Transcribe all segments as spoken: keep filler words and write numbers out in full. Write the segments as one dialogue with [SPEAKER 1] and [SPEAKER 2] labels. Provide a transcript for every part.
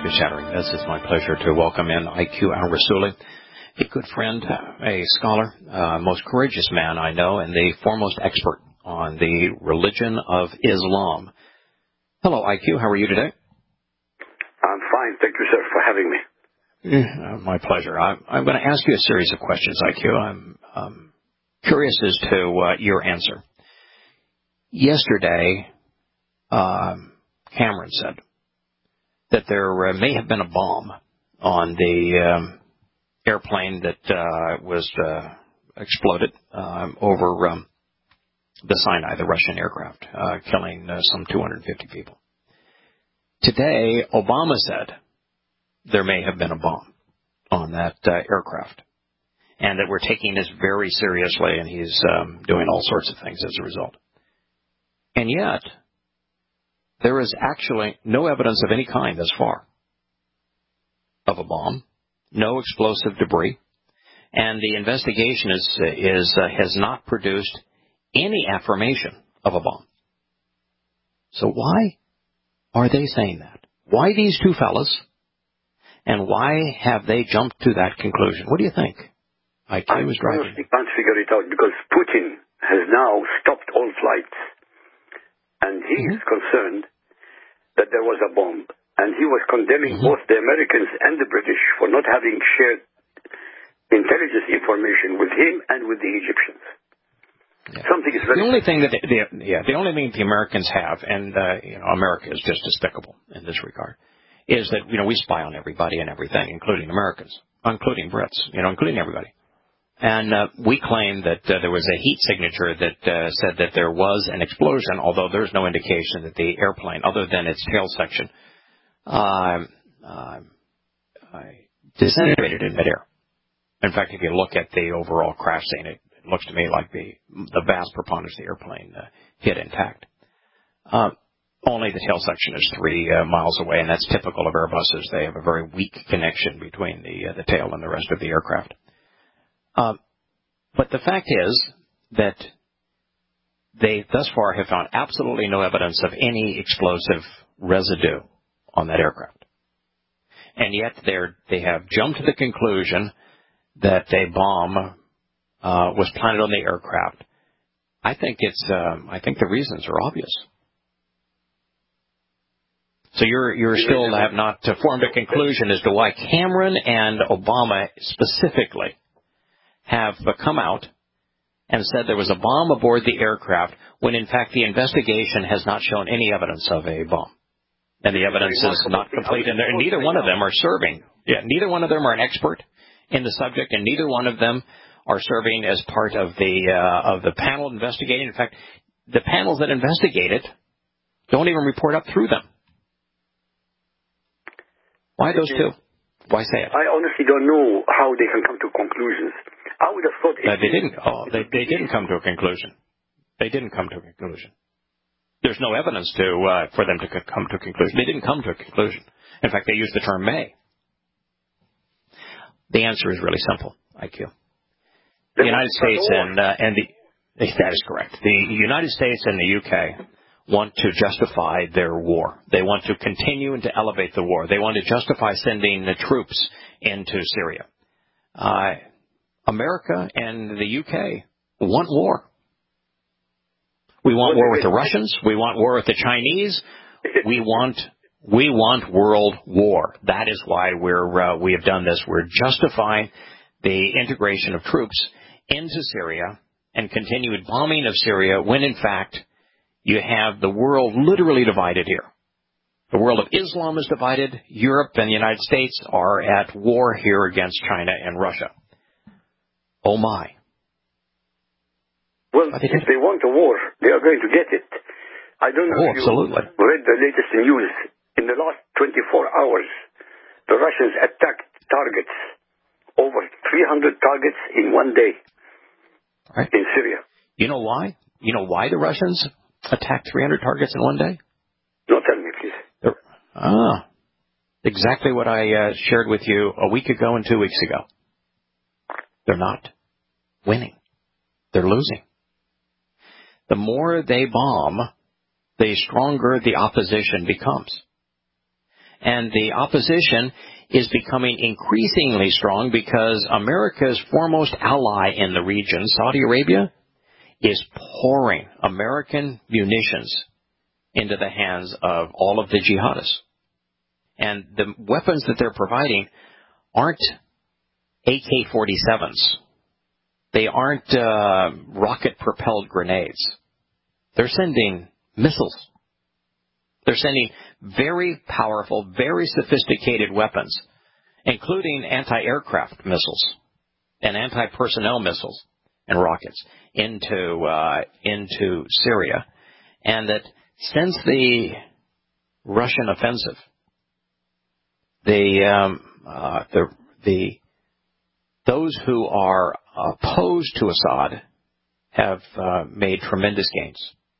[SPEAKER 1] Shattering This, it's my pleasure to welcome in I Q al-Rassooli, a good friend, a scholar, uh, most courageous man I know, and the foremost expert on the religion of Islam. Hello, I Q. How are you today?
[SPEAKER 2] I'm fine. Thank you, sir, for having me.
[SPEAKER 1] Uh, my pleasure. I'm, I'm going to ask you a series of questions, I Q. I'm um, curious as to uh, your answer. Yesterday, um, Cameron said that there uh, may have been a bomb on the um, airplane that uh, was uh, exploded um, over um, the Sinai, the Russian aircraft, uh, killing uh, some two hundred fifty people. Today, Obama said there may have been a bomb on that uh, aircraft, and that we're taking this very seriously, and he's um, doing all sorts of things as a result. And yet, there is actually no evidence of any kind thus far of a bomb, no explosive debris, and the investigation is, is uh, has not produced any affirmation of a bomb. So why are they saying that? Why these two fellas, and why have they jumped to that conclusion? What do you think? I was driving.
[SPEAKER 2] honestly can't figure it out because Putin has now stopped all flights, and he mm-hmm. is concerned that there was a bomb, and he was condemning mm-hmm. both the Americans and the British for not having shared intelligence information with him and with the Egyptians.
[SPEAKER 1] Yeah.
[SPEAKER 2] Something is very
[SPEAKER 1] the only thing that the, the, yeah the only thing the Americans have, and uh, you know America is just despicable in this regard, is that you know we spy on everybody and everything, including Americans, including Brits, you know, including everybody. And uh, we claim that uh, there was a heat signature that uh, said that there was an explosion, although there's no indication that the airplane, other than its tail section, uh, uh, disintegrated in midair. In fact, if you look at the overall crash scene, it, it looks to me like the the vast preponderance of the airplane uh, hit intact. Uh, only the tail section is three uh, miles away, and that's typical of Airbuses. They have a very weak connection between the uh, the tail and the rest of the aircraft. Um, but the fact is that they thus far have found absolutely no evidence of any explosive residue on that aircraft. And yet they're, they have jumped to the conclusion that a bomb uh, was planted on the aircraft. I think it's um, I think the reasons are obvious. So you're you're still have not formed a conclusion as to why Cameron and Obama specifically have come out and said there was a bomb aboard the aircraft when, in fact, the investigation has not shown any evidence of a bomb. And the evidence is not complete, and, and neither one of them are serving. Yeah, neither one of them are an expert in the subject, and neither one of them are serving as part of the uh, of the panel investigating. In fact, the panels that investigate it don't even report up through them. Why those two? Why say it?
[SPEAKER 2] I honestly don't know how they can come to conclusions. I would have thought
[SPEAKER 1] uh, they didn't. Oh, they, they didn't come to a conclusion. They didn't come to a conclusion. There's no evidence to uh, for them to come to a conclusion. They didn't come to a conclusion. In fact, they used the term may. The answer is really simple. I Q. The United States and uh, and the that is correct. The United States and the U K want to justify their war. They want to continue and to elevate the war. They want to justify sending the troops into Syria. Uh, America and the U K want war. We want war with the Russians. We want war with the Chinese. We want we want world war. That is why we're uh, we have done this. We're justifying the integration of troops into Syria and continued bombing of Syria when, in fact, you have the world literally divided here. The world of Islam is divided. Europe and the United States are at war here against China and Russia. Oh, my.
[SPEAKER 2] Well, if they want a war, they are going to get it. I don't know
[SPEAKER 1] oh,
[SPEAKER 2] if you
[SPEAKER 1] absolutely.
[SPEAKER 2] read the latest news. In the last twenty-four hours, the Russians attacked targets, over three hundred targets in one day
[SPEAKER 1] right.
[SPEAKER 2] in Syria.
[SPEAKER 1] You know why? You know why the Russians attacked three hundred targets in one day?
[SPEAKER 2] No, tell me, please.
[SPEAKER 1] They're, ah, exactly what I uh, shared with you a week ago and two weeks ago. They're not winning. They're losing. The more they bomb, the stronger the opposition becomes. And the opposition is becoming increasingly strong because America's foremost ally in the region, Saudi Arabia, is pouring American munitions into the hands of all of the jihadists. And the weapons that they're providing aren't A K forty-sevens. They aren't uh, rocket-propelled grenades. They're sending missiles. They're sending very powerful, very sophisticated weapons, including anti-aircraft missiles and anti-personnel missiles and rockets into uh, into Syria. And that since the Russian offensive, the um, uh, the the those who are opposed to Assad have uh, made tremendous gains.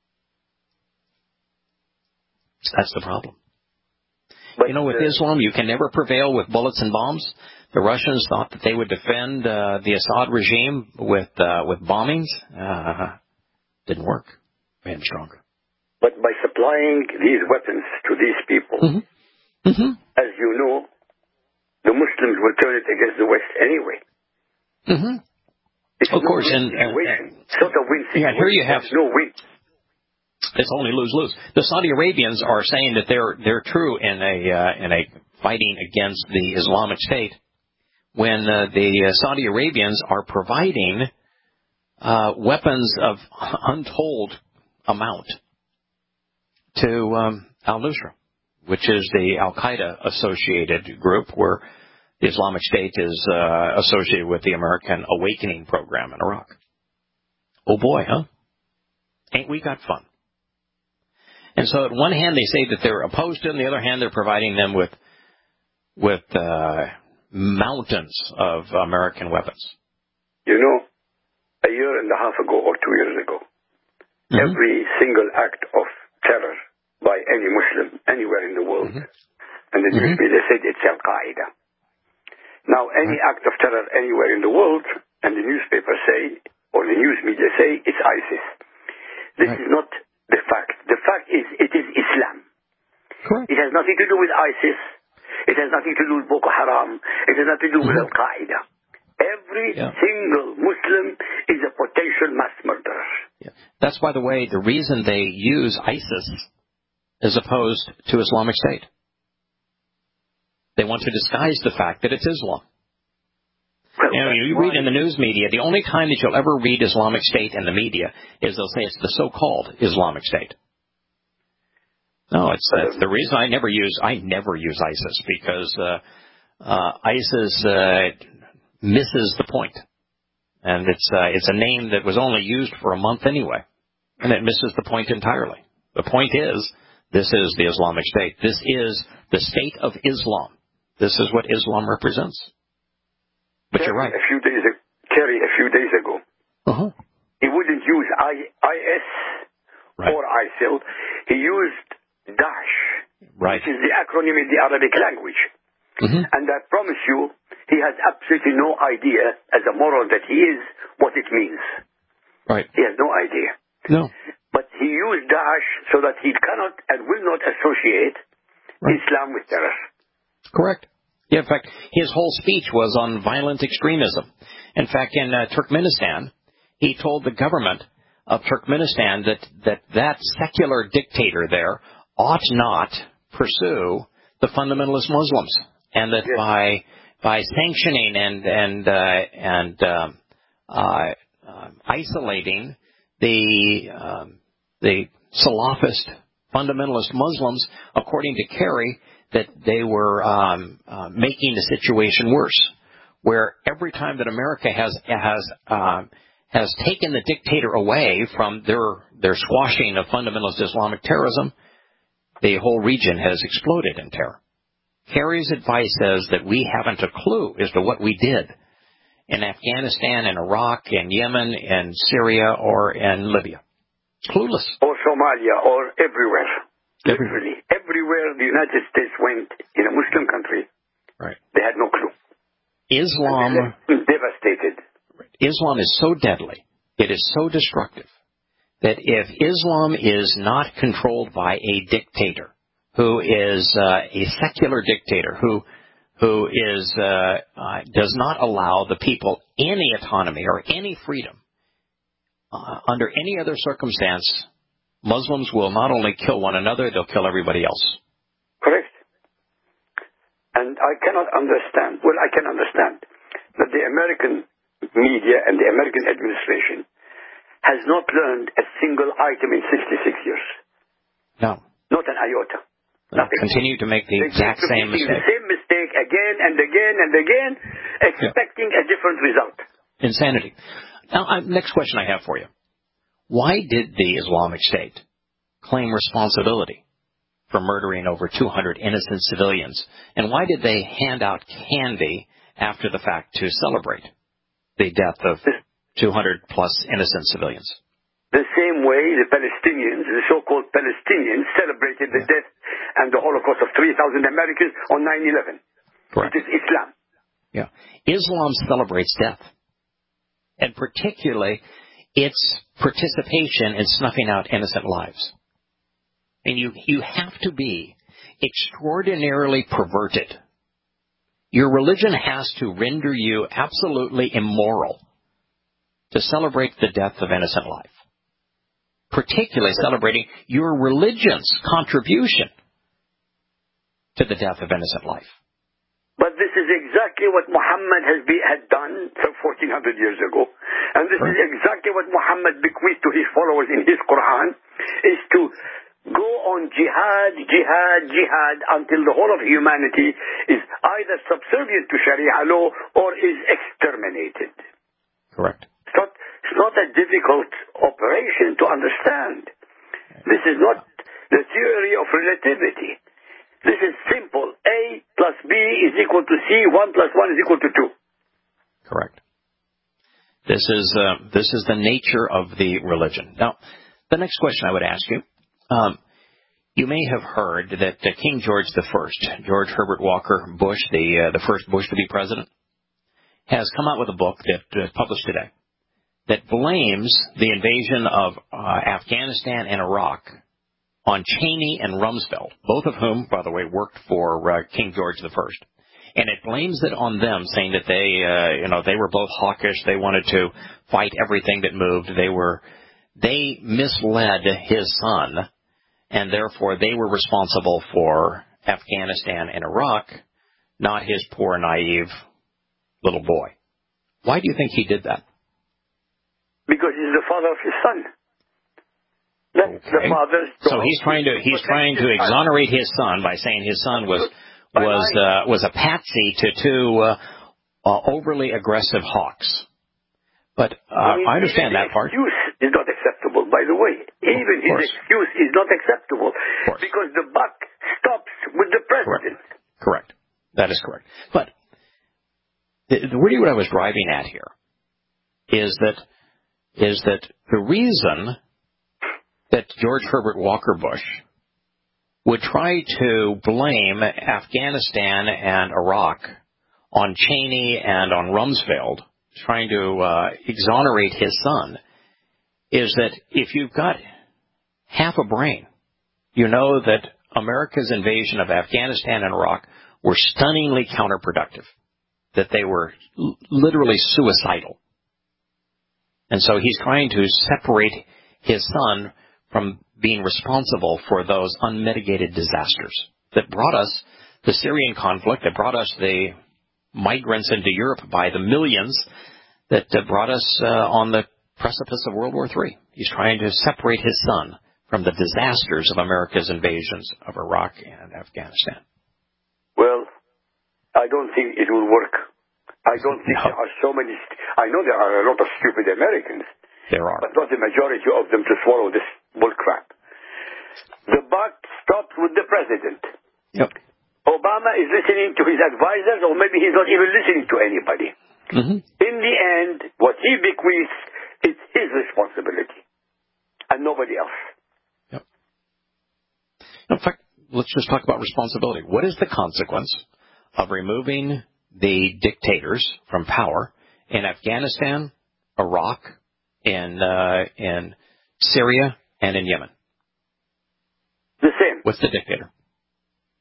[SPEAKER 1] That's the problem. But, you know, with uh, Islam, you can never prevail with bullets and bombs. The Russians thought that they would defend uh, the Assad regime with uh, with bombings. Uh, didn't work. Made them stronger.
[SPEAKER 2] But by supplying these weapons to these people, mm-hmm. Mm-hmm. as you know, the Muslims will turn it against the West anyway.
[SPEAKER 1] Mm-hmm.
[SPEAKER 2] It's
[SPEAKER 1] of
[SPEAKER 2] no
[SPEAKER 1] course,
[SPEAKER 2] win
[SPEAKER 1] and,
[SPEAKER 2] situation.
[SPEAKER 1] and
[SPEAKER 2] It's not a win situation.
[SPEAKER 1] Yeah, here you have
[SPEAKER 2] There's no win.
[SPEAKER 1] It's only lose-lose. The Saudi Arabians are saying that they're they're true in a uh, in a fighting against the Islamic State, when uh, the uh, Saudi Arabians are providing uh, weapons of untold amount to um, al-Nusra, which is the Al-Qaeda associated group where the Islamic State is uh, associated with the American Awakening program in Iraq. Oh boy, huh? Ain't we got fun? And so, at one hand, they say that they're opposed to it, on the other hand, they're providing them with with uh, mountains of American weapons.
[SPEAKER 2] You know, a year and a half ago or two years ago, mm-hmm. every single act of terror by any Muslim anywhere in the world, mm-hmm. and the news media said it's Al-Qaeda. Now, any right. act of terror anywhere in the world, and the newspapers say, or the news media say, it's ISIS. This right. is not the fact. The fact is, it is Islam.
[SPEAKER 1] Correct.
[SPEAKER 2] It has nothing to do with ISIS. It has nothing to do with Boko Haram. It has nothing to do mm-hmm. with Al-Qaeda. Every yeah. single Muslim is a potential mass murderer.
[SPEAKER 1] Yeah. That's, by the way, the reason they use ISIS as opposed to Islamic State. They want to disguise the fact that it's Islam.
[SPEAKER 2] Well,
[SPEAKER 1] you know, you read in the news media, the only time that you'll ever read Islamic State in the media is they'll say it's the so-called Islamic State. No, it's that's the reason I never use I never use ISIS, because uh, uh, ISIS uh, misses the point, and it's uh, it's a name that was only used for a month anyway, and it misses the point entirely. The point is, this is the Islamic State. This is the state of Islam. This is what Islam represents. But
[SPEAKER 2] Kerry,
[SPEAKER 1] you're right.
[SPEAKER 2] A few days, Kerry, a few days ago, uh-huh. he wouldn't use I, IS right. or ISIL. He used Daesh,
[SPEAKER 1] right.
[SPEAKER 2] which is the acronym in the Arabic language. Mm-hmm. And I promise you, he has absolutely no idea, as a moron that he is, what it means.
[SPEAKER 1] Right.
[SPEAKER 2] He has no idea.
[SPEAKER 1] No.
[SPEAKER 2] But he used Daesh so that he cannot and will not associate right. Islam with terror.
[SPEAKER 1] Correct. Yeah, in fact, his whole speech was on violent extremism. In fact, in uh, Turkmenistan, he told the government of Turkmenistan that, that that secular dictator there ought not pursue the fundamentalist Muslims, and that yes. by by sanctioning and and uh, and uh, uh, uh, isolating the um, the Salafist fundamentalist Muslims, according to Kerry, that they were um, uh, making the situation worse. Where every time that America has has uh, has taken the dictator away from their their squashing of fundamentalist Islamic terrorism, the whole region has exploded in terror. Kerry's advice says that we haven't a clue as to what we did in Afghanistan, in Iraq, in Yemen, in Syria, or in Libya. It's clueless.
[SPEAKER 2] Or Somalia, or everywhere.
[SPEAKER 1] Everywhere.
[SPEAKER 2] Literally, everywhere the United States went in a Muslim country,
[SPEAKER 1] right.
[SPEAKER 2] they had no clue.
[SPEAKER 1] Islam
[SPEAKER 2] devastated.
[SPEAKER 1] Islam is so deadly, it is so destructive, that if Islam is not controlled by a dictator who is uh, a secular dictator, who who is uh, uh, does not allow the people any autonomy or any freedom. Uh, under any other circumstance, Muslims will not only kill one another, they'll kill everybody else.
[SPEAKER 2] Correct. And I cannot understand, well, I can understand that the American media and the American administration has not learned a single item in sixty-six years.
[SPEAKER 1] No.
[SPEAKER 2] Not an iota.
[SPEAKER 1] No, continue to make the
[SPEAKER 2] they
[SPEAKER 1] exact same mistake.
[SPEAKER 2] The same mistake again and again and again, expecting yeah. a different result.
[SPEAKER 1] Insanity. Now, uh, next question I have for you. Why did the Islamic State claim responsibility for murdering over two hundred innocent civilians? And why did they hand out candy after the fact to celebrate the death of two hundred plus innocent civilians?
[SPEAKER 2] The same way the Palestinians, the so-called Palestinians, celebrated the death and the Holocaust of three thousand Americans on nine eleven.
[SPEAKER 1] Correct.
[SPEAKER 2] It is Islam.
[SPEAKER 1] Yeah. Islam celebrates death, and particularly its participation in snuffing out innocent lives. And you, you have to be extraordinarily perverted. Your religion has to render you absolutely immoral to celebrate the death of innocent life, particularly celebrating your religion's contribution to the death of innocent life.
[SPEAKER 2] But this is exactly what Muhammad has be, had done fourteen hundred years ago. And this right. is exactly what Muhammad bequeathed to his followers in his Quran, is to go on jihad, jihad, jihad, until the whole of humanity is either subservient to Sharia law or is exterminated.
[SPEAKER 1] Correct.
[SPEAKER 2] It's not, it's not a difficult operation to understand. This is not the theory of relativity. This is simple. A plus B is equal to C. One plus one is equal to two.
[SPEAKER 1] Correct. This is uh, this is the nature of the religion. Now, the next question I would ask you, um, you may have heard that uh, King George the First, George Herbert Walker Bush, the uh, the first Bush to be president, has come out with a book that is uh, published today that blames the invasion of uh, Afghanistan and Iraq on Cheney and Rumsfeld, both of whom, by the way, worked for uh, King George the First. And it blames it on them, saying that they, uh, you know, they were both hawkish. They wanted to fight everything that moved. They were, they misled his son, and therefore they were responsible for Afghanistan and Iraq, not his poor, naive little boy. Why do you think he did that?
[SPEAKER 2] Because he's the father of his son. That's
[SPEAKER 1] okay.
[SPEAKER 2] the father's
[SPEAKER 1] so he's trying to he's trying to exonerate his son by saying his son was was uh, was a patsy to two uh, uh, overly aggressive hawks. But uh, I, mean, I understand that part.
[SPEAKER 2] His excuse is not acceptable, by the way. Even his excuse is not acceptable because the buck stops with the president.
[SPEAKER 1] Correct. Correct. That is correct. But the, the really what I was driving at here is that is that the reason that George Herbert Walker Bush would try to blame Afghanistan and Iraq on Cheney and on Rumsfeld, trying to uh, exonerate his son, is that if you've got half a brain, you know that America's invasion of Afghanistan and Iraq were stunningly counterproductive, that they were l- literally suicidal. And so he's trying to separate his son from being responsible for those unmitigated disasters that brought us the Syrian conflict, that brought us the migrants into Europe by the millions, that uh, brought us uh, on the precipice of World War Three. He's trying to separate his son from the disasters of America's invasions of Iraq and Afghanistan.
[SPEAKER 2] Well, I don't think it will work. I don't think no. there are so many. St- I know there are a lot of stupid Americans.
[SPEAKER 1] There are.
[SPEAKER 2] But not the majority of them to swallow this bullcrap. The buck stops with the president.
[SPEAKER 1] Yep.
[SPEAKER 2] Obama is listening to his advisors, or maybe he's not even listening to anybody.
[SPEAKER 1] Mm-hmm.
[SPEAKER 2] In the end, what he bequeaths is his responsibility, and nobody else.
[SPEAKER 1] Yep. In fact, let's just talk about responsibility. What is the consequence of removing the dictators from power in Afghanistan, Iraq, in uh, in Syria, and in Yemen?
[SPEAKER 2] The same.
[SPEAKER 1] What's the dictator?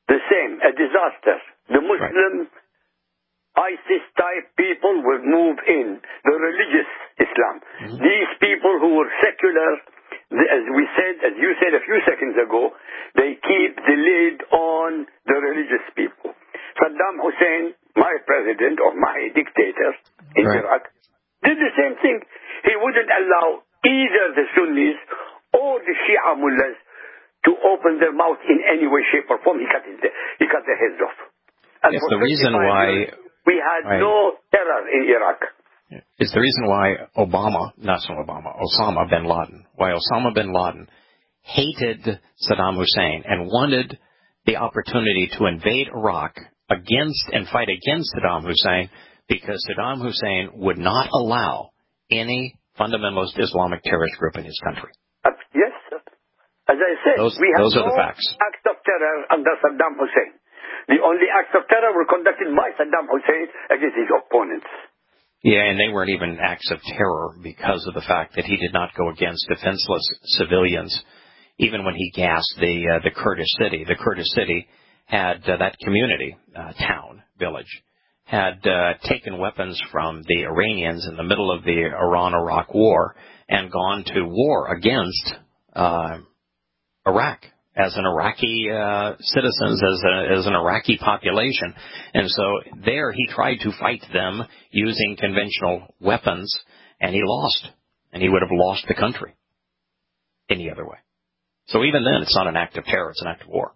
[SPEAKER 2] the same, a disaster. The Muslim right. ISIS-type people will move in, the religious Islam. Mm-hmm. These people who were secular, as we said, as you said a few seconds ago, they keep the lid on the religious people. Saddam Hussein, my president or my dictator in right. Iraq, did the same thing. He wouldn't allow either the Sunnis or the Shia mullahs to open their mouth in any way, shape, or form. He cut, his, he cut their heads off. And
[SPEAKER 1] yes, the reason why
[SPEAKER 2] years, we had right. no terror in Iraq.
[SPEAKER 1] It's the reason why Obama, not so Obama, Osama bin Laden, why Osama bin Laden hated Saddam Hussein and wanted the opportunity to invade Iraq against and fight against Saddam Hussein, because Saddam Hussein would not allow any fundamentalist Islamic terrorist group in his country.
[SPEAKER 2] Uh, yes, sir. As I said,
[SPEAKER 1] those,
[SPEAKER 2] we have
[SPEAKER 1] those are
[SPEAKER 2] no
[SPEAKER 1] the facts.
[SPEAKER 2] acts of terror under Saddam Hussein. The only acts of terror were conducted by Saddam Hussein against his opponents.
[SPEAKER 1] Yeah, and they weren't even acts of terror because of the fact that he did not go against defenseless civilians. Even when he gassed the uh, the Kurdish city, the Kurdish city had uh, that community, uh, town, village, had uh, taken weapons from the Iranians in the middle of the Iran-Iraq war and gone to war against uh, Iraq as an Iraqi uh, citizens, as, a, as an Iraqi population. And so there he tried to fight them using conventional weapons, and he lost. And he would have lost the country any other way. So even then, it's not an act of terror, it's an act of war.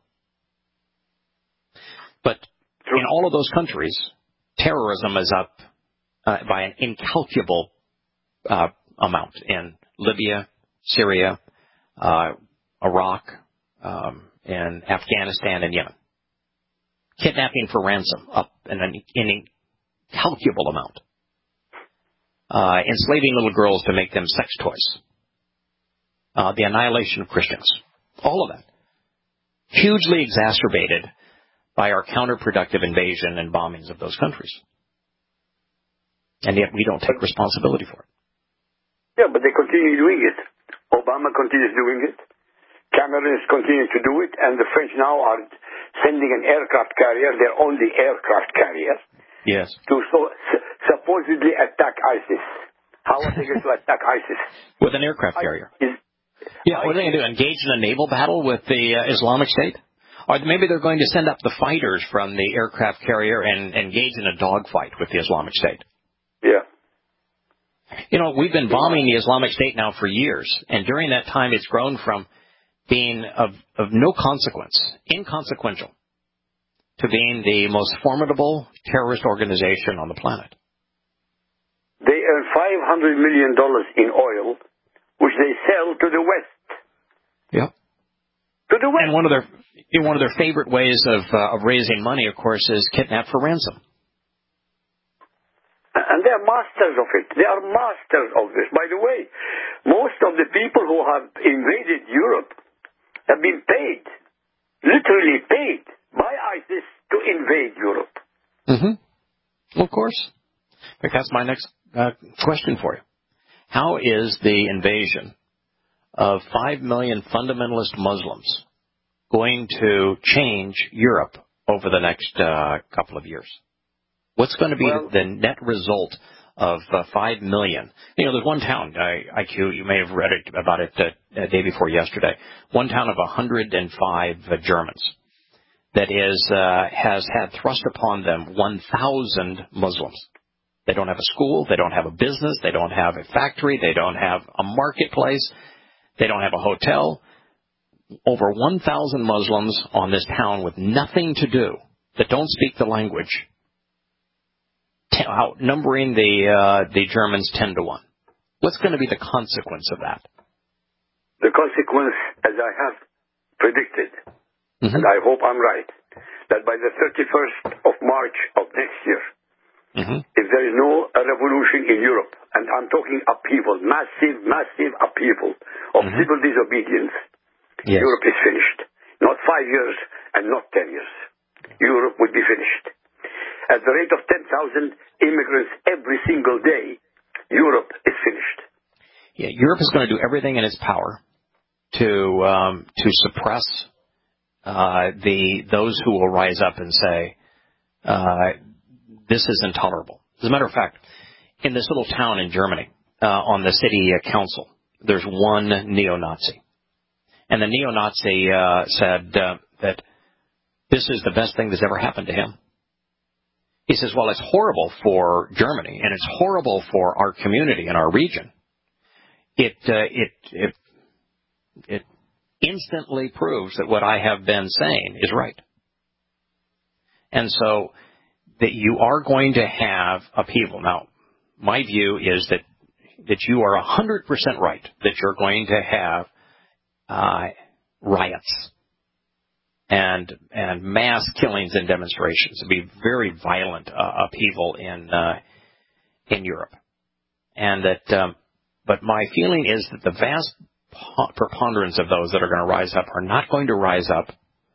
[SPEAKER 1] But in all of those countries, terrorism is up uh, by an incalculable uh, amount in Libya, Syria, uh, Iraq, um, and Afghanistan and Yemen. Kidnapping for ransom up in an, in an incalculable amount. Uh, enslaving little girls to make them sex toys. Uh, the annihilation of Christians. All of that. Hugely exacerbated by our counterproductive invasion and bombings of those countries. And yet we don't take responsibility for it.
[SPEAKER 2] Yeah, but they continue doing it. Obama continues doing it. Cameron is continuing to do it. And the French now are sending an aircraft carrier, their only aircraft carrier,
[SPEAKER 1] yes,
[SPEAKER 2] to so, supposedly attack ISIS. How are they going to attack ISIS?
[SPEAKER 1] With an aircraft carrier. Is, yeah, what are they going to do? Engage in a naval battle with the uh, Islamic State? Or maybe they're going to send up the fighters from the aircraft carrier and engage in a dogfight with the Islamic State.
[SPEAKER 2] Yeah.
[SPEAKER 1] You know, we've been bombing the Islamic State now for years, and during that time it's grown from being of, of no consequence, inconsequential, to being the most formidable terrorist organization on the planet.
[SPEAKER 2] They earn five hundred million dollars in oil, which they sell to the West.
[SPEAKER 1] Yep.
[SPEAKER 2] To the West.
[SPEAKER 1] And one of their one of their favorite ways of uh, of raising money, of course, is kidnap for ransom.
[SPEAKER 2] And they are masters of it. They are masters of this. By the way, most of the people who have invaded Europe have been paid, literally paid, by ISIS to invade Europe.
[SPEAKER 1] Mm-hmm. Of course. In fact, that's my next uh, question for you. How is the invasion of five million fundamentalist Muslims going to change Europe over the next uh, couple of years? What's going to be well, the net result of uh, five million? You know, there's one town, I, I Q, you may have read it about it the uh, day before yesterday, one town of one hundred five uh, Germans that is uh, has had thrust upon them one thousand Muslims. They don't have a school, they don't have a business, they don't have a factory, they don't have a marketplace, they don't have a hotel. Over one thousand Muslims on this town with nothing to do, that don't speak the language, outnumbering the uh, the Germans ten to one. What's going to be the consequence of that?
[SPEAKER 2] The consequence, as I have predicted, mm-hmm. and I hope I'm right, that by the thirty-first of March of next year, mm-hmm. if there is no a revolution in Europe, and I'm talking upheaval, massive, massive upheaval of mm-hmm. civil disobedience, yes. Europe is finished. Not five years and not ten years. Europe would be finished. At the rate of ten thousand immigrants every single day, Europe is finished.
[SPEAKER 1] Yeah, Europe is going to do everything in its power to um, to suppress uh, the those who will rise up and say, uh, this is intolerable. As a matter of fact, in this little town in Germany, uh, on the city uh, council, there's one neo-Nazi. And the neo-Nazi uh, said uh, that this is the best thing that's ever happened to him. He says, well, it's horrible for Germany, and it's horrible for our community and our region. It, uh, it, it, it instantly proves that what I have been saying is right. And so that you are going to have upheaval. Now, my view is that that you are one hundred percent right, that you're going to have uh, riots and and mass killings and demonstrations. It'll be very violent uh, upheaval in uh, in Europe, and that. Um, but my feeling is that the vast preponderance of those that are going to rise up are not going to rise up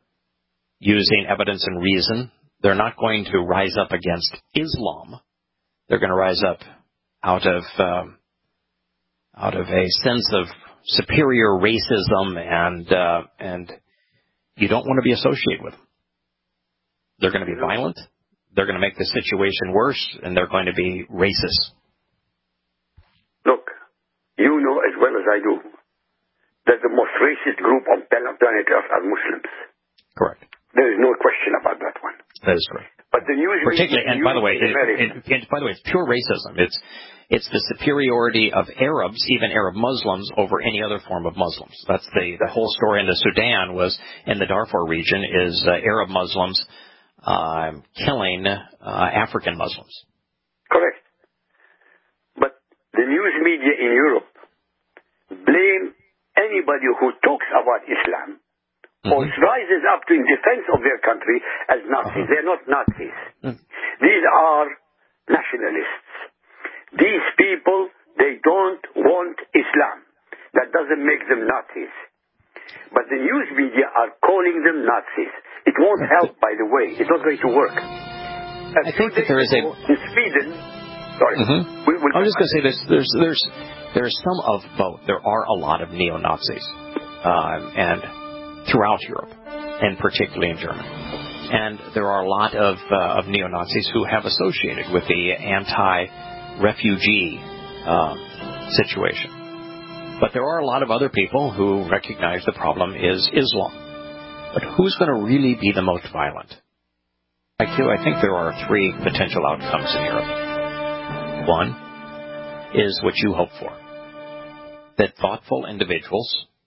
[SPEAKER 1] using evidence and reason. They're not going to rise up against Islam. They're going to rise up out of um, out of a sense of superior racism, and uh, and you don't want to be associated with them. They're going to be violent. They're going to make the situation worse, and they're going to be racist.
[SPEAKER 2] Look, you know as well as I do that the most racist group on planet Earth are Muslims.
[SPEAKER 1] Correct.
[SPEAKER 2] There is no question about that one.
[SPEAKER 1] That is correct.
[SPEAKER 2] But the news,
[SPEAKER 1] particularly, and by the way, it,
[SPEAKER 2] it,
[SPEAKER 1] it, by the way, it's pure racism. It's it's the superiority of Arabs, even Arab Muslims, over any other form of Muslims. That's the the whole story in the Sudan was in the Darfur region is uh, Arab Muslims uh, killing uh, African Muslims.
[SPEAKER 2] Correct. But the news media in Europe blame anybody who talks about Islam. Mm-hmm. Or rises up to in defense of their country as Nazis. Uh-huh. They're not Nazis. Mm. These are nationalists. These people, they don't want Islam. That doesn't make them Nazis. But the news media are calling them Nazis. It won't help, by the way. It's not going to work.
[SPEAKER 1] I think that there is a...
[SPEAKER 2] In Sweden... Sorry.
[SPEAKER 1] Mm-hmm. we, we'll I'm just going to say this. There's, there's, there's some of both. There are a lot of neo-Nazis. Um, and... throughout Europe, and particularly in Germany. And there are a lot of, uh, of neo-Nazis who have associated with the anti-refugee um, situation. But there are a lot of other people who recognize the problem is Islam. But who's going to really be the most violent? I think there are three potential outcomes in Europe. One is what you hope for, that thoughtful individuals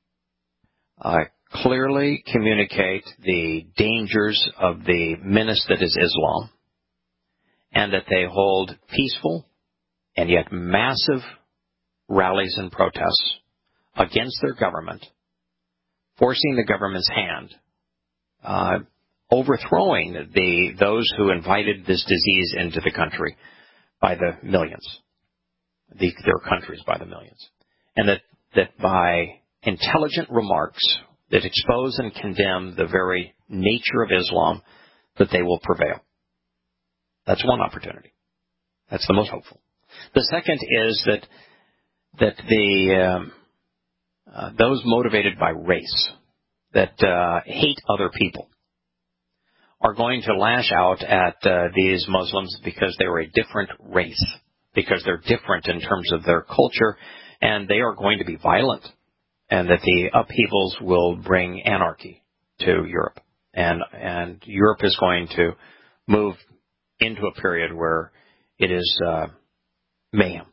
[SPEAKER 1] uh, clearly communicate the dangers of the menace that is Islam, and that they hold peaceful and yet massive rallies and protests against their government, forcing the government's hand, uh, overthrowing the those who invited this disease into the country by the millions, the, their countries by the millions, and that, that by intelligent remarks that expose and condemn the very nature of Islam, that they will prevail. That's one opportunity. That's the most hopeful. The second is that that the um, uh, those motivated by race, that uh, hate other people, are going to lash out at uh, these Muslims because they're a different race, because they're different in terms of their culture, and they are going to be violent. And that the upheavals will bring anarchy to Europe. And and Europe is going to move into a period where it is uh, mayhem.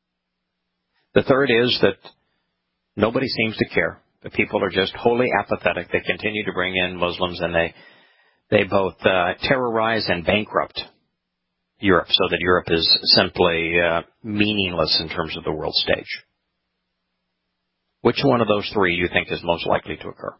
[SPEAKER 1] The third is that nobody seems to care. The people are just wholly apathetic. They continue to bring in Muslims, and they, they both uh, terrorize and bankrupt Europe so that Europe is simply uh, meaningless in terms of the world stage. Which one of those three you think is most likely to occur?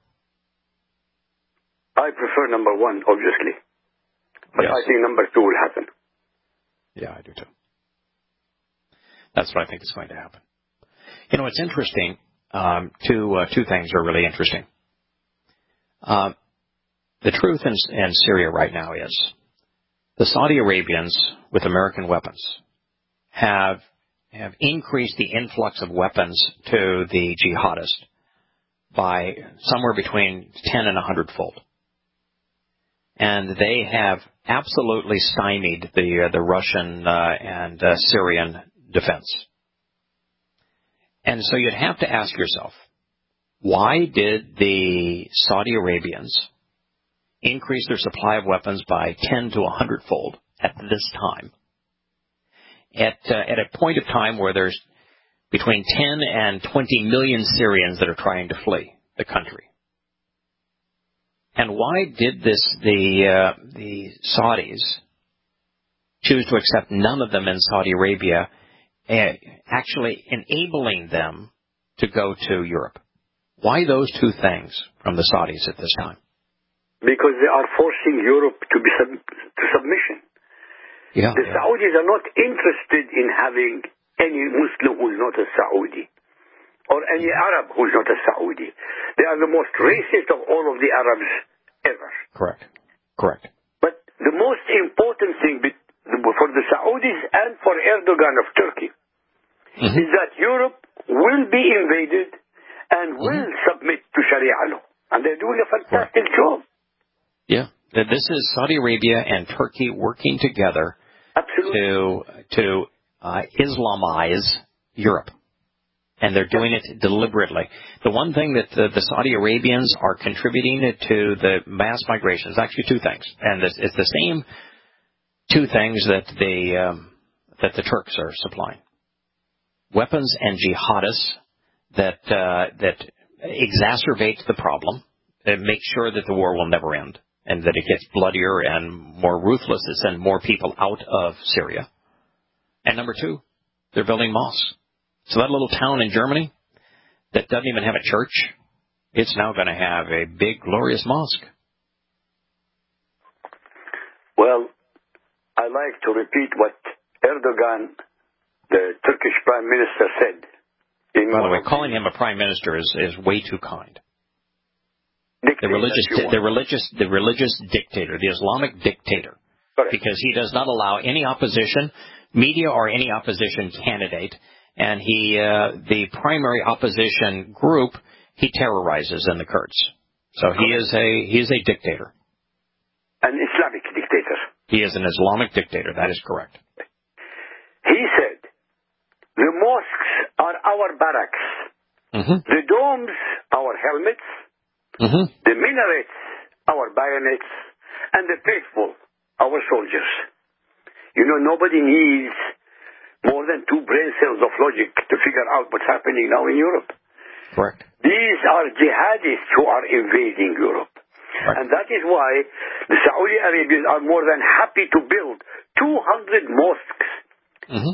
[SPEAKER 2] I prefer number one, obviously. But
[SPEAKER 1] yes.
[SPEAKER 2] I think number two will happen.
[SPEAKER 1] Yeah, I do too. That's what I think is going to happen. You know, it's interesting. Um, two, uh, two things are really interesting. Uh, the truth in, in Syria right now is the Saudi Arabians with American weapons have have increased the influx of weapons to the jihadists by somewhere between ten and one hundred fold. and they have absolutely stymied the uh, the Russian uh, and uh, Syrian defense. And so you'd have to ask yourself, why did the Saudi Arabians increase their supply of weapons by ten to one hundred fold at this time? At, uh, at a point of time where there's between ten and twenty million Syrians that are trying to flee the country. And why did this the uh, the Saudis choose to accept none of them in Saudi Arabia, uh, actually enabling them to go to Europe? Why those two things from the Saudis at this time?
[SPEAKER 2] Because they are forcing Europe to be sub- to submission.
[SPEAKER 1] Yeah,
[SPEAKER 2] the
[SPEAKER 1] yeah.
[SPEAKER 2] Saudis are not interested in having any Muslim who is not a Saudi, or any Arab who is not a Saudi. They are the most racist of all of the Arabs ever.
[SPEAKER 1] Correct. Correct.
[SPEAKER 2] But the most important thing for the Saudis and for Erdogan of Turkey mm-hmm. is that Europe will be invaded and mm-hmm. will submit to Sharia law. And they're doing a fantastic Correct. job.
[SPEAKER 1] Yeah. This is Saudi Arabia and Turkey working together
[SPEAKER 2] Absolutely.
[SPEAKER 1] to to uh, Islamize Europe. And they're doing it deliberately. The one thing that the, the Saudi Arabians are contributing to the mass migration is actually two things. And it's, it's the same two things that the, um, that the Turks are supplying. Weapons and jihadists that, uh, that exacerbate the problem and make sure that the war will never end and that it gets bloodier and more ruthless to send more people out of Syria. And number two, they're building mosques. So that little town in Germany that doesn't even have a church, it's now going to have a big, glorious mosque.
[SPEAKER 2] Well, I like to repeat what Erdogan, the Turkish Prime Minister, said. In
[SPEAKER 1] By the way, calling him a prime minister is, is way too kind.
[SPEAKER 2] The
[SPEAKER 1] religious, the religious, the religious dictator, the Islamic dictator,
[SPEAKER 2] Correct.
[SPEAKER 1] Because he does not allow any opposition, media or any opposition candidate. And he, uh, the primary opposition group, he terrorizes in the Kurds. So he is a, he is a dictator.
[SPEAKER 2] An Islamic dictator.
[SPEAKER 1] He is an Islamic dictator. That is correct.
[SPEAKER 2] He said, the mosques are our barracks.
[SPEAKER 1] Mm-hmm.
[SPEAKER 2] The domes, our helmets.
[SPEAKER 1] Mm-hmm.
[SPEAKER 2] The minarets, our bayonets. And the faithful, our soldiers. You know, nobody needs more than two brain cells of logic to figure out what's happening now in Europe.
[SPEAKER 1] Correct.
[SPEAKER 2] These are jihadists who are invading Europe. Right. And that is why the Saudi Arabians are more than happy to build two hundred mosques.
[SPEAKER 1] Mm-hmm.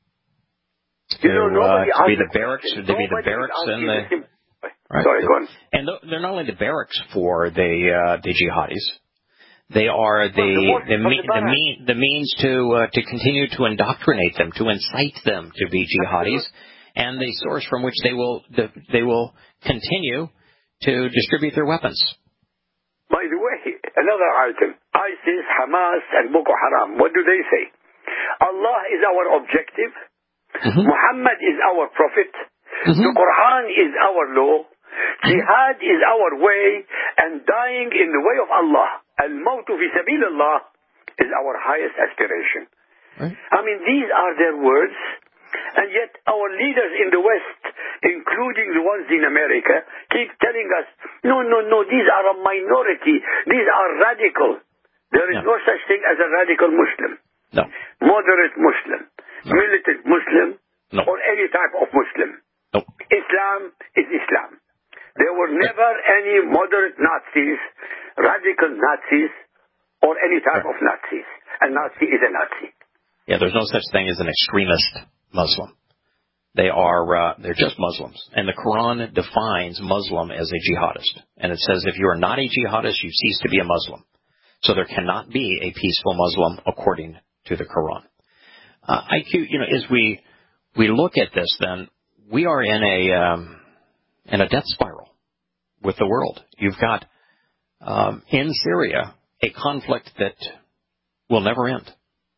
[SPEAKER 2] You know,
[SPEAKER 1] to,
[SPEAKER 2] nobody
[SPEAKER 1] uh, to be the barracks, to be the barracks and the...
[SPEAKER 2] the
[SPEAKER 1] right.
[SPEAKER 2] Sorry, go on.
[SPEAKER 1] And they're not only the barracks for the, uh, the jihadis. They are the
[SPEAKER 2] well, the,
[SPEAKER 1] the, me, the, mean, the means to uh, to continue to indoctrinate them, to incite them to be jihadis, and the source from which they will they will continue to distribute their weapons.
[SPEAKER 2] By the way, another item: ISIS, Hamas, and Boko Haram. What do they say? Allah is our objective. Mm-hmm. Muhammad is our prophet. Mm-hmm. The Quran is our law. Mm-hmm. Jihad is our way, and dying in the way of Allah. Al-mawtu fi sabilillah is our highest aspiration. Right. I mean, these are their words, and yet our leaders in the West, including the ones in America, keep telling us, no, no, no, these are a minority. These are radical. There is no, no such thing as a radical Muslim.
[SPEAKER 1] No.
[SPEAKER 2] Moderate Muslim. No. Militant Muslim.
[SPEAKER 1] No.
[SPEAKER 2] Or any type of Muslim.
[SPEAKER 1] No.
[SPEAKER 2] Islam is Islam. There were never any moderate Nazis, radical Nazis, or any type right. of Nazis. A Nazi is a Nazi.
[SPEAKER 1] Yeah, there's no such thing as an extremist Muslim. They are, uh, they're just Muslims. And the Quran defines Muslim as a jihadist. And it says if you are not a jihadist, you cease to be a Muslim. So there cannot be a peaceful Muslim according to the Quran. Uh, I Q, you know, as we, we look at this then, we are in a, um, in a death spiral with the world. You've got, um, in Syria, a conflict that will never end.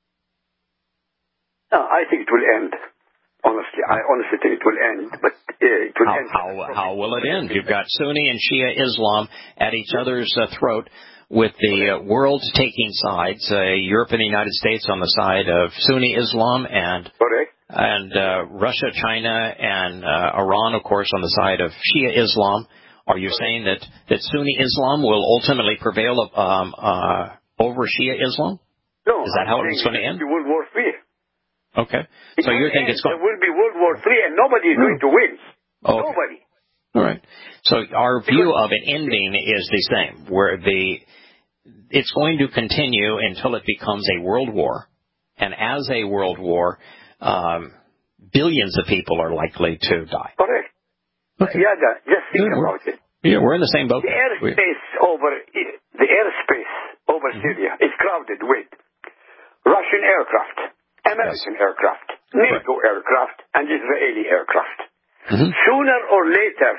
[SPEAKER 2] No, I think it will end. Honestly, I honestly think it will end. But uh, it will
[SPEAKER 1] how,
[SPEAKER 2] end.
[SPEAKER 1] How, how will it end? You've got Sunni and Shia Islam at each other's uh, throat with the uh, world taking sides, uh, Europe and the United States on the side of Sunni Islam, and
[SPEAKER 2] Correct.
[SPEAKER 1] and uh, Russia, China, and uh, Iran, of course, on the side of Shia Islam. Are you saying that, that Sunni Islam will ultimately prevail um, uh, over Shia Islam?
[SPEAKER 2] No.
[SPEAKER 1] Is that how it's going to end?
[SPEAKER 2] World War Three.
[SPEAKER 1] Okay.
[SPEAKER 2] It
[SPEAKER 1] So you think
[SPEAKER 2] end.
[SPEAKER 1] it's going?
[SPEAKER 2] There will be World War Three, and nobody is
[SPEAKER 1] oh.
[SPEAKER 2] going to win.
[SPEAKER 1] Okay.
[SPEAKER 2] Nobody.
[SPEAKER 1] All right. So our view of it ending is the same, where the it's going to continue until it becomes a world war, and as a world war, um, billions of people are likely to die.
[SPEAKER 2] Correct.
[SPEAKER 1] Okay.
[SPEAKER 2] Yeah, just think
[SPEAKER 1] yeah,
[SPEAKER 2] about it.
[SPEAKER 1] Yeah, we're in the same boat.
[SPEAKER 2] The airspace over the airspace over mm-hmm. Syria is crowded with Russian aircraft, American yes. aircraft, NATO right. aircraft, and Israeli aircraft. Mm-hmm. Sooner or later,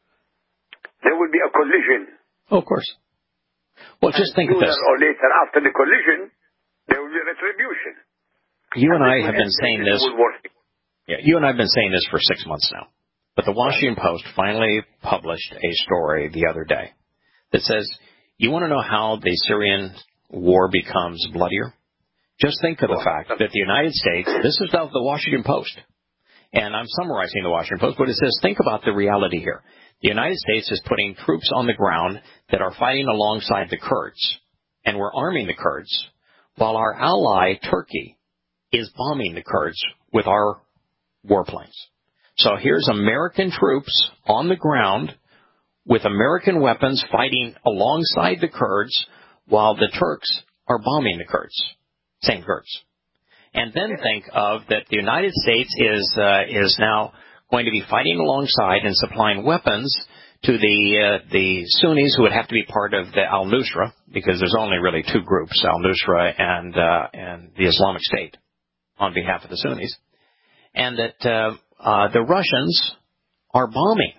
[SPEAKER 2] there will be a collision.
[SPEAKER 1] Oh, of course. Well, just
[SPEAKER 2] and
[SPEAKER 1] think of this.
[SPEAKER 2] Sooner or later, after the collision, there will be retribution.
[SPEAKER 1] You and,
[SPEAKER 2] and
[SPEAKER 1] I have been saying this. Yeah, you and I have been saying this for six months now. But the Washington Post finally published a story the other day that says, you want to know how the Syrian war becomes bloodier? Just think of the fact that the United States, this is the Washington Post, and I'm summarizing the Washington Post, but it says, think about the reality here. The United States is putting troops on the ground that are fighting alongside the Kurds, and we're arming the Kurds, while our ally, Turkey, is bombing the Kurds with our warplanes. So here's American troops on the ground with American weapons fighting alongside the Kurds while the Turks are bombing the Kurds, same Kurds. And then think of that the United States is uh, is now going to be fighting alongside and supplying weapons to the uh, the Sunnis who would have to be part of the al-Nusra, because there's only really two groups, al-Nusra and uh, and the Islamic State, on behalf of the Sunnis, and that uh, uh, the Russians are bombing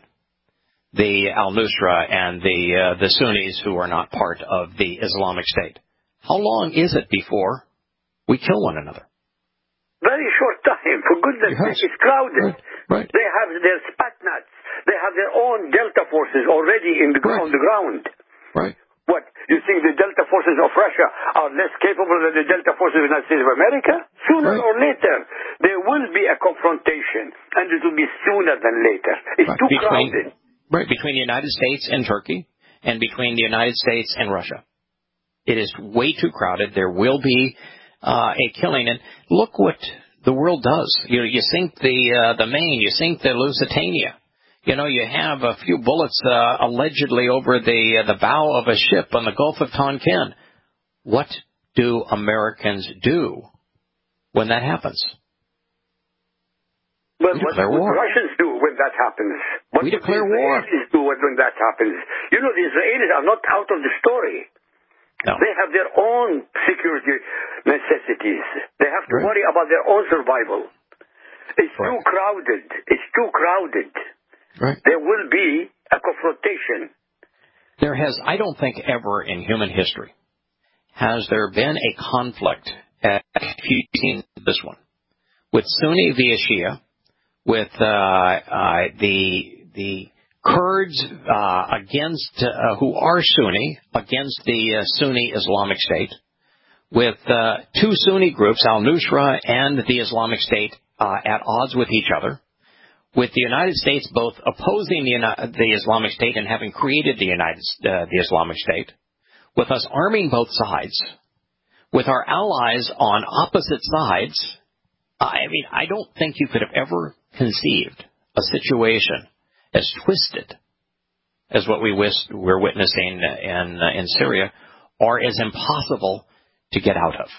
[SPEAKER 1] the al-Nusra and the uh, the Sunnis who are not part of the Islamic State. How long is it before we kill one another?
[SPEAKER 2] Very short time. For goodness sake, it's crowded.
[SPEAKER 1] Right. Right.
[SPEAKER 2] They have their Spatnats. They have their own Delta forces already in the, right. on the ground.
[SPEAKER 1] Right.
[SPEAKER 2] What? You think the Delta forces of Russia are less capable than the Delta forces of the United States of America? Sooner right. or later, there will be a confrontation, and it will be sooner than later. It's right. too
[SPEAKER 1] between,
[SPEAKER 2] crowded.
[SPEAKER 1] Right, between the United States and Turkey, and between the United States and Russia. It is way too crowded. There will be uh, a killing. And look what the world does. You know, you sink the uh, the Maine, you sink the Lusitania. You know, you have a few bullets uh, allegedly over the uh, the bow of a ship on the Gulf of Tonkin. What do Americans do when that happens?
[SPEAKER 2] Well,
[SPEAKER 1] we
[SPEAKER 2] what
[SPEAKER 1] declare
[SPEAKER 2] do
[SPEAKER 1] war.
[SPEAKER 2] the Russians do when that happens? What
[SPEAKER 1] we
[SPEAKER 2] do
[SPEAKER 1] declare
[SPEAKER 2] the Israelis
[SPEAKER 1] war.
[SPEAKER 2] do when that happens? You know, the Israelis are not out of the story.
[SPEAKER 1] No.
[SPEAKER 2] They have their own security necessities. They have to
[SPEAKER 1] right.
[SPEAKER 2] worry about their own survival. It's right. too crowded. It's too crowded.
[SPEAKER 1] Right.
[SPEAKER 2] There will be a confrontation.
[SPEAKER 1] There has, I don't think ever in human history, has there been a conflict as you've seen this one, with Sunni via Shia, with uh, uh, the the Kurds uh, against uh, who are Sunni against the uh, Sunni Islamic State, with uh, two Sunni groups, al-Nusra and the Islamic State, uh, at odds with each other, with the United States both opposing the, the Islamic State and having created the United uh, the Islamic State, with us arming both sides, with our allies on opposite sides. I mean, I don't think you could have ever conceived a situation as twisted as what we wis- we're witnessing in uh, in Syria, or as impossible to get out of.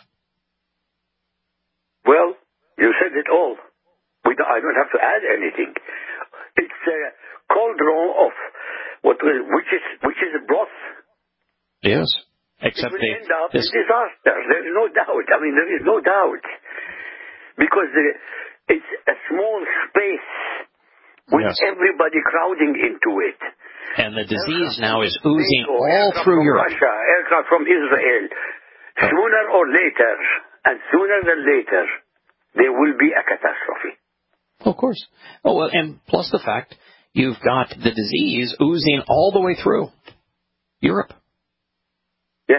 [SPEAKER 2] Well, you said it all. We don't, I don't have to add anything. It's a cauldron of what which is which is a broth.
[SPEAKER 1] Yes, except
[SPEAKER 2] it will
[SPEAKER 1] the,
[SPEAKER 2] end up
[SPEAKER 1] this...
[SPEAKER 2] in disaster. There is no doubt. I mean, there is no doubt because the, it's a small space with
[SPEAKER 1] yes.
[SPEAKER 2] everybody crowding into it.
[SPEAKER 1] And the disease aircraft now is oozing all through
[SPEAKER 2] from
[SPEAKER 1] Europe.
[SPEAKER 2] Russia, aircraft from Israel. Right. Sooner or later, and sooner than later, there will be a catastrophe.
[SPEAKER 1] Of course. Oh, well, and plus the fact you've got the disease oozing all the way through Europe.
[SPEAKER 2] Yeah.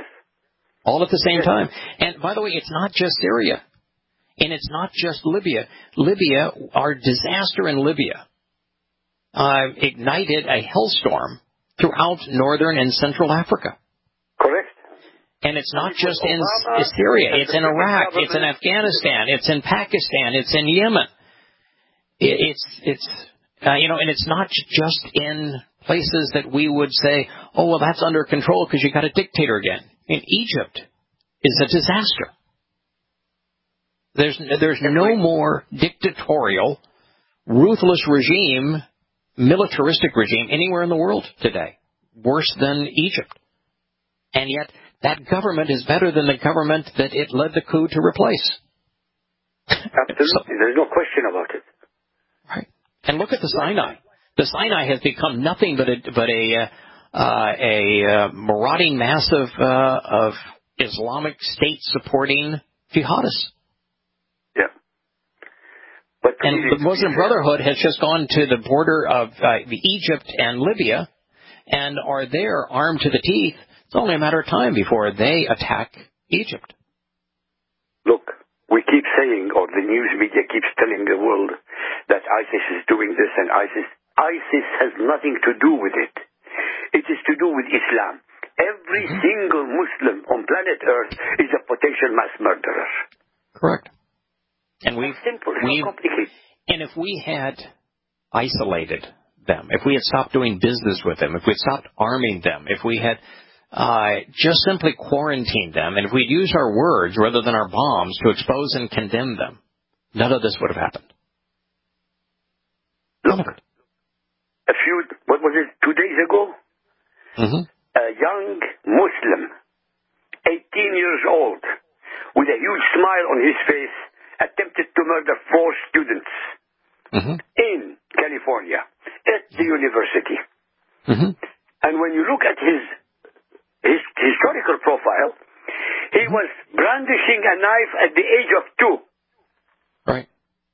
[SPEAKER 1] all at the same
[SPEAKER 2] Yes.
[SPEAKER 1] time. And by the way, it's not just Syria, and it's not just Libya. Libya, our disaster in Libya, uh, ignited a hellstorm throughout northern and central Africa.
[SPEAKER 2] Correct.
[SPEAKER 1] And it's not just in
[SPEAKER 2] Obama,
[SPEAKER 1] Syria. It's in
[SPEAKER 2] the
[SPEAKER 1] Iraq.
[SPEAKER 2] government.
[SPEAKER 1] It's in Afghanistan. It's in Pakistan. It's in Yemen. It, it's it's uh, you know, and it's not just in places that we would say, oh well, that's under control because you got a dictator again. In Egypt is a disaster. There's there's no more dictatorial, ruthless regime, militaristic regime anywhere in the world today. Worse than Egypt. And yet that government is better than the government that it led the coup to replace.
[SPEAKER 2] Absolutely.
[SPEAKER 1] So,
[SPEAKER 2] There's no question about it.
[SPEAKER 1] right. And look at the Sinai. The Sinai has become nothing but a but a uh, a uh, marauding mass of uh, of Islamic State supporting jihadists.
[SPEAKER 2] Yeah. But
[SPEAKER 1] And the Muslim Brotherhood has just gone to the border of uh, Egypt and Libya and are there armed to the teeth. It's only a matter of time before they attack Egypt.
[SPEAKER 2] Look, we keep saying, or the news media keeps telling the world, that ISIS is doing this and ISIS. ISIS has nothing to do with it. It is to do with Islam. Every mm-hmm. single Muslim on planet Earth is a potential mass murderer.
[SPEAKER 1] Correct. And we've,
[SPEAKER 2] simple, it's
[SPEAKER 1] we've
[SPEAKER 2] not complicated.
[SPEAKER 1] And if we had isolated them, if we had stopped doing business with them, if we had stopped arming them, if we had uh, just simply quarantined them, and if we'd used our words rather than our bombs to expose and condemn them, none of this would have happened. None of it.
[SPEAKER 2] A few, what was it, two days ago?
[SPEAKER 1] Mm-hmm.
[SPEAKER 2] A young Muslim, eighteen years old, with a huge smile on his face, attempted to murder four students mm-hmm. in California at the university.
[SPEAKER 1] Mm-hmm.
[SPEAKER 2] And when you look at his, his historical profile, he mm-hmm. was brandishing a knife at the age of two.
[SPEAKER 1] Right.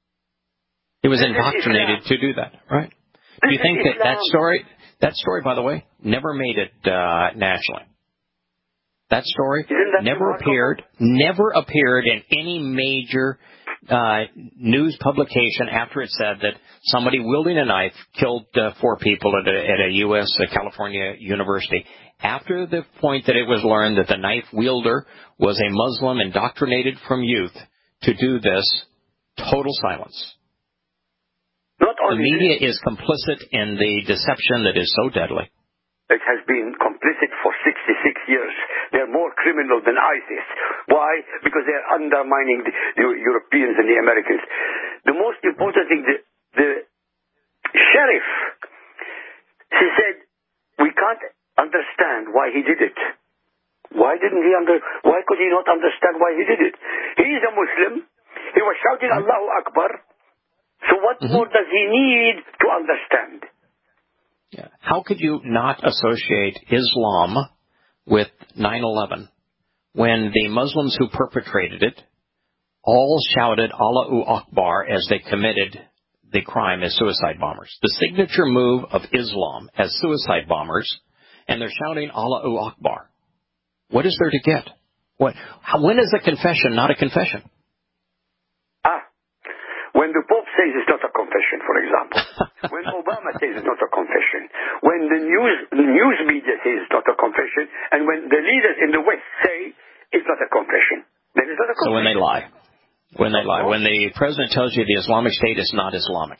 [SPEAKER 1] He was
[SPEAKER 2] this
[SPEAKER 1] indoctrinated to do that. Right.
[SPEAKER 2] This
[SPEAKER 1] do you think that
[SPEAKER 2] Islam.
[SPEAKER 1] that story, that story, by the way, never made it uh, nationally? That story
[SPEAKER 2] that
[SPEAKER 1] never appeared, never appeared in any major uh, news publication after it said that somebody wielding a knife killed uh, four people at a, at a U S Uh, California university. After the point that it was learned that the knife wielder was a Muslim indoctrinated from youth to do this, total silence.
[SPEAKER 2] Not
[SPEAKER 1] the
[SPEAKER 2] only
[SPEAKER 1] media
[SPEAKER 2] this,
[SPEAKER 1] is complicit in the deception that is so deadly.
[SPEAKER 2] It has been complicit for sixty-six years. They're more criminal than ISIS. Why? Because they're undermining the, the Europeans and the Americans. The most important thing, the, the sheriff, she said, we can't understand why he did it. Why didn't he under, why could he not understand why he did it? He is a Muslim. He was shouting Allahu Akbar. So what mm-hmm. more does he need to understand?
[SPEAKER 1] Yeah. How could you not associate Islam with nine eleven when the Muslims who perpetrated it all shouted Allahu Akbar as they committed the crime as suicide bombers? The signature move of Islam as suicide bombers, and they're shouting Allahu Akbar. What is there to get? What? How, when is a confession not a confession?
[SPEAKER 2] Ah, when the Pope says it's not a confession, for example. When Obama says it's not a confession. When the news, the news media says it's not a confession. And when the leaders in the West say it's not a confession. Then it's not a confession.
[SPEAKER 1] So when they lie. When they lie. When the president tells you the Islamic State is not Islamic.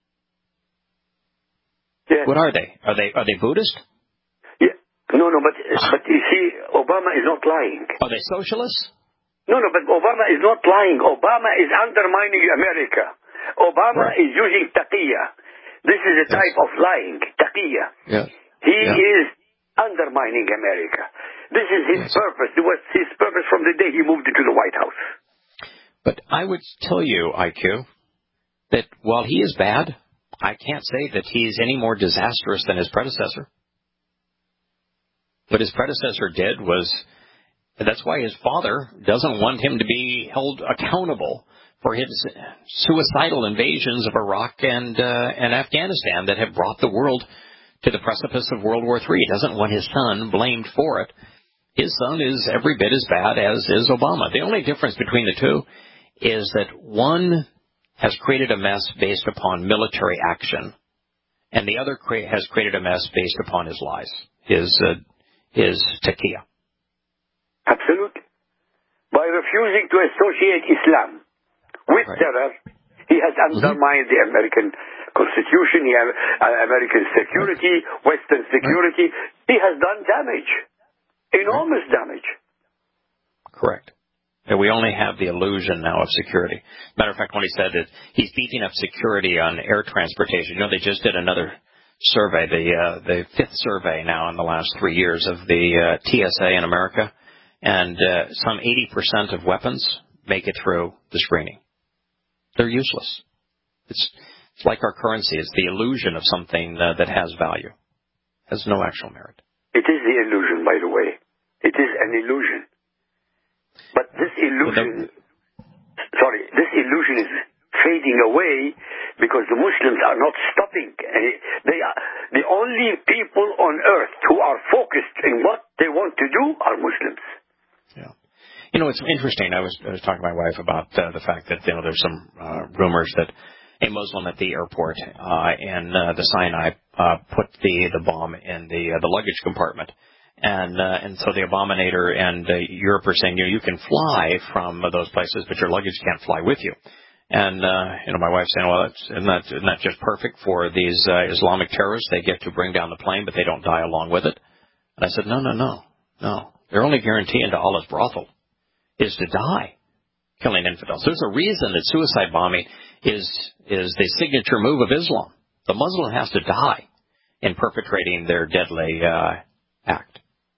[SPEAKER 2] Yeah.
[SPEAKER 1] What are they? Are they are they Buddhist?
[SPEAKER 2] Yeah. No, no, but, but you see, Obama is not lying.
[SPEAKER 1] Are they socialists?
[SPEAKER 2] No, no, but Obama is not lying. Obama is undermining America. Obama right. is using taqiyya. This is a type yes. of lying, taqiyya.
[SPEAKER 1] Yeah.
[SPEAKER 2] He
[SPEAKER 1] yeah.
[SPEAKER 2] is undermining America. This is his yes. purpose. It was his purpose from the day he moved into the White House.
[SPEAKER 1] But I would tell you, I Q, that while he is bad, I can't say that he's any more disastrous than his predecessor. What his predecessor did was, that's why his father doesn't want him to be held accountable for his suicidal invasions of Iraq and uh, and Afghanistan that have brought the world to the precipice of World War Three. He doesn't want his son blamed for it. His son is every bit as bad as is Obama. The only difference between the two is that one has created a mess based upon military action, and the other cre- has created a mess based upon his lies, his uh, his taqiyya.
[SPEAKER 2] Absolutely. By refusing to associate Islam with right. terror, he has undermined mm-hmm. the American Constitution, the uh, American security, right. Western security. Right. He has done damage, enormous right. damage.
[SPEAKER 1] Correct. And we only have the illusion now of security. Matter of fact, when he said that he's beefing up security on air transportation, you know, they just did another survey, the uh, the fifth survey now in the last three years of the uh, T S A in America, and uh, some eighty percent of weapons make it through the screening. They're useless. It's, it's like our currency. It's the illusion of something uh, that has value. Has no actual merit.
[SPEAKER 2] It is the illusion, by the way. It is an illusion. But this illusion, sorry, this illusion is fading away because the Muslims are not stopping. They are the only people on earth who are focused in what they want to do are Muslims.
[SPEAKER 1] Yeah. You know, it's interesting. I was, I was talking to my wife about uh, the fact that, you know, there's some uh, rumors that a Muslim at the airport uh, in uh, the Sinai uh, put the, the bomb in the uh, the luggage compartment. And uh, and so the Abominator and uh, Europe are saying, you know, you can fly from those places, but your luggage can't fly with you. And, uh, you know, my wife's saying, well, that's, isn't, that, isn't that just perfect for these uh, Islamic terrorists? They get to bring down the plane, but they don't die along with it. And I said, no, no, no, no. Their only guarantee into Allah's brothel is to die killing infidels. There's a reason that suicide bombing is is the signature move of Islam. The Muslim has to die in perpetrating their deadly uh, act.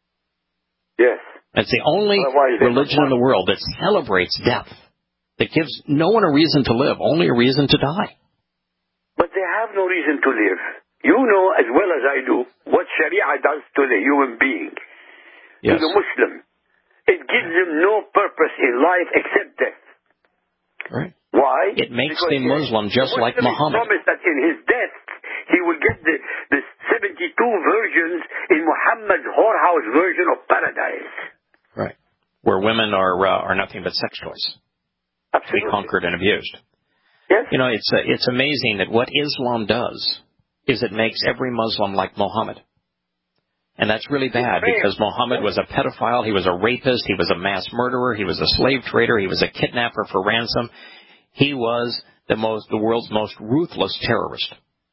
[SPEAKER 2] Yes.
[SPEAKER 1] It's the only religion in the world that celebrates death, that gives no one a reason to live, only a reason to die.
[SPEAKER 2] But they have no reason to live. You know as well as I do what Sharia does to the human being,
[SPEAKER 1] yes.
[SPEAKER 2] to the Muslim. It gives him no purpose in life except death.
[SPEAKER 1] Right.
[SPEAKER 2] Why?
[SPEAKER 1] It makes
[SPEAKER 2] because
[SPEAKER 1] the Muslim just
[SPEAKER 2] the Muslim
[SPEAKER 1] like Muhammad.
[SPEAKER 2] Promised that in his death he will get the, the seventy-two versions in Muhammad's whorehouse version of paradise.
[SPEAKER 1] Right. Where women are uh, are nothing but sex toys.
[SPEAKER 2] Absolutely.
[SPEAKER 1] To be conquered and abused.
[SPEAKER 2] Yes.
[SPEAKER 1] You know, it's uh, it's amazing that what Islam does is it makes every Muslim like Muhammad. And that's really bad because Muhammad was a pedophile, he was a rapist, he was a mass murderer, he was a slave trader, he was a kidnapper for ransom. He was the most, the world's most ruthless terrorist.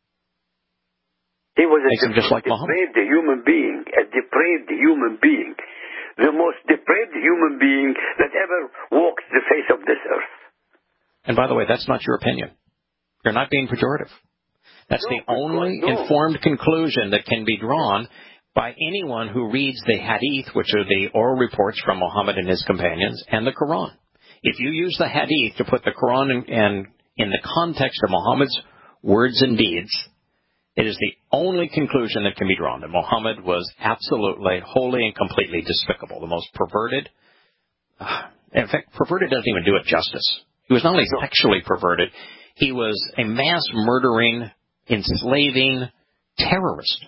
[SPEAKER 2] He was a
[SPEAKER 1] Makes him just like
[SPEAKER 2] depraved human being, a depraved human being, the most depraved human being that ever walked the face of this earth.
[SPEAKER 1] And by the way, that's not your opinion. You're not being pejorative. That's no, the only no. informed conclusion that can be drawn by anyone who reads the Hadith, which are the oral reports from Muhammad and his companions, and the Quran. If you use the Hadith to put the Quran in, in, in the context of Muhammad's words and deeds, it is the only conclusion that can be drawn, that Muhammad was absolutely, wholly, and completely despicable, the most perverted. Uh, in fact, perverted doesn't even do it justice. He was not only sexually perverted, he was a mass murdering, enslaving terrorist.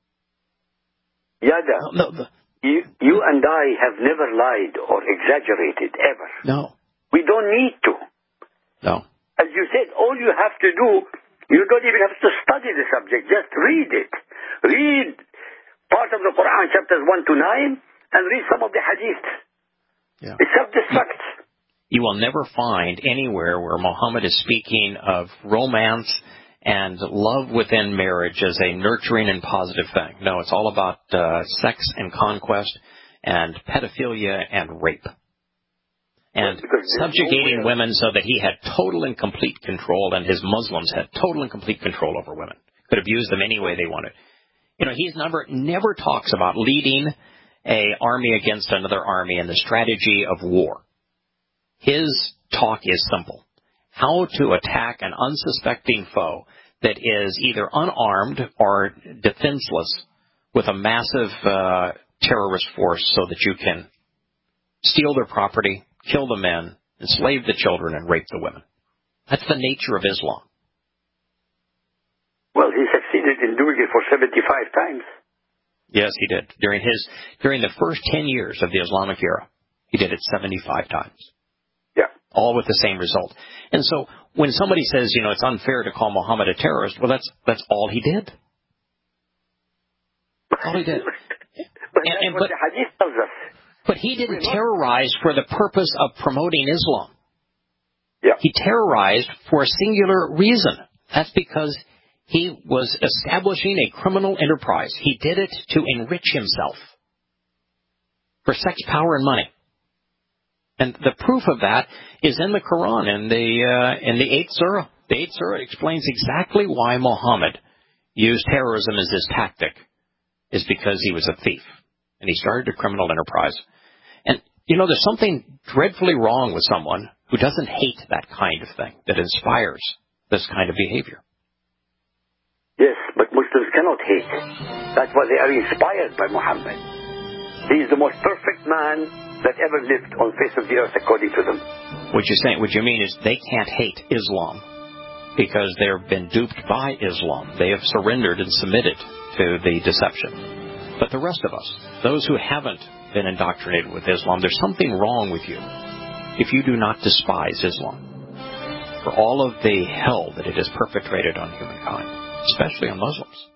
[SPEAKER 2] Yada,
[SPEAKER 1] no, the,
[SPEAKER 2] you, you and I have never lied or exaggerated, ever.
[SPEAKER 1] No.
[SPEAKER 2] We don't need to.
[SPEAKER 1] No.
[SPEAKER 2] As you said, all you have to do, you don't even have to study the subject, just read it. Read part of the Quran, chapters one to nine, and read some of the hadith.
[SPEAKER 1] Yeah.
[SPEAKER 2] It's self-destruct.
[SPEAKER 1] You will never find anywhere where Muhammad is speaking of romance and love within marriage as a nurturing and positive thing. No, it's all about uh, sex and conquest and pedophilia and rape. And subjugating no women so that he had total and complete control, and his Muslims had total and complete control over women. Could abuse them any way they wanted. You know, he's never never talks about leading a army against another army and the strategy of war. His talk is simple. How to attack an unsuspecting foe that is either unarmed or defenseless with a massive uh, terrorist force so that you can steal their property, kill the men, enslave the children, and rape the women. That's the nature of Islam.
[SPEAKER 2] Well, he succeeded in doing it for seventy-five times.
[SPEAKER 1] Yes, he did. During his during the first ten years of the Islamic era, he did it seventy-five times.
[SPEAKER 2] Yeah.
[SPEAKER 1] All with the same result. And so when somebody says, you know, it's unfair to call Muhammad a terrorist, well, that's that's all he did. All he did.
[SPEAKER 2] But
[SPEAKER 1] and,
[SPEAKER 2] that's
[SPEAKER 1] and,
[SPEAKER 2] what
[SPEAKER 1] but,
[SPEAKER 2] the hadith tells us.
[SPEAKER 1] But he didn't terrorize for the purpose of promoting Islam.
[SPEAKER 2] Yeah.
[SPEAKER 1] He terrorized for a singular reason. That's because he was establishing a criminal enterprise. He did it to enrich himself for sex, power, and money. And the proof of that is in the Quran, in the uh, in the eighth surah. The eighth surah explains exactly why Muhammad used terrorism as his tactic, is because he was a thief and he started a criminal enterprise. And you know, there's something dreadfully wrong with someone who doesn't hate that kind of thing, that inspires this kind of behavior.
[SPEAKER 2] Yes, but Muslims cannot hate. That's why they are inspired by Muhammad. He is the most perfect man that ever lived on the face of the earth, according to them.
[SPEAKER 1] What you're saying, what you mean is they can't hate Islam because they've been duped by Islam. They have surrendered and submitted to the deception. But the rest of us, those who haven't been indoctrinated with Islam, there's something wrong with you if you do not despise Islam for all of the hell that it has perpetrated on humankind, especially on Muslims.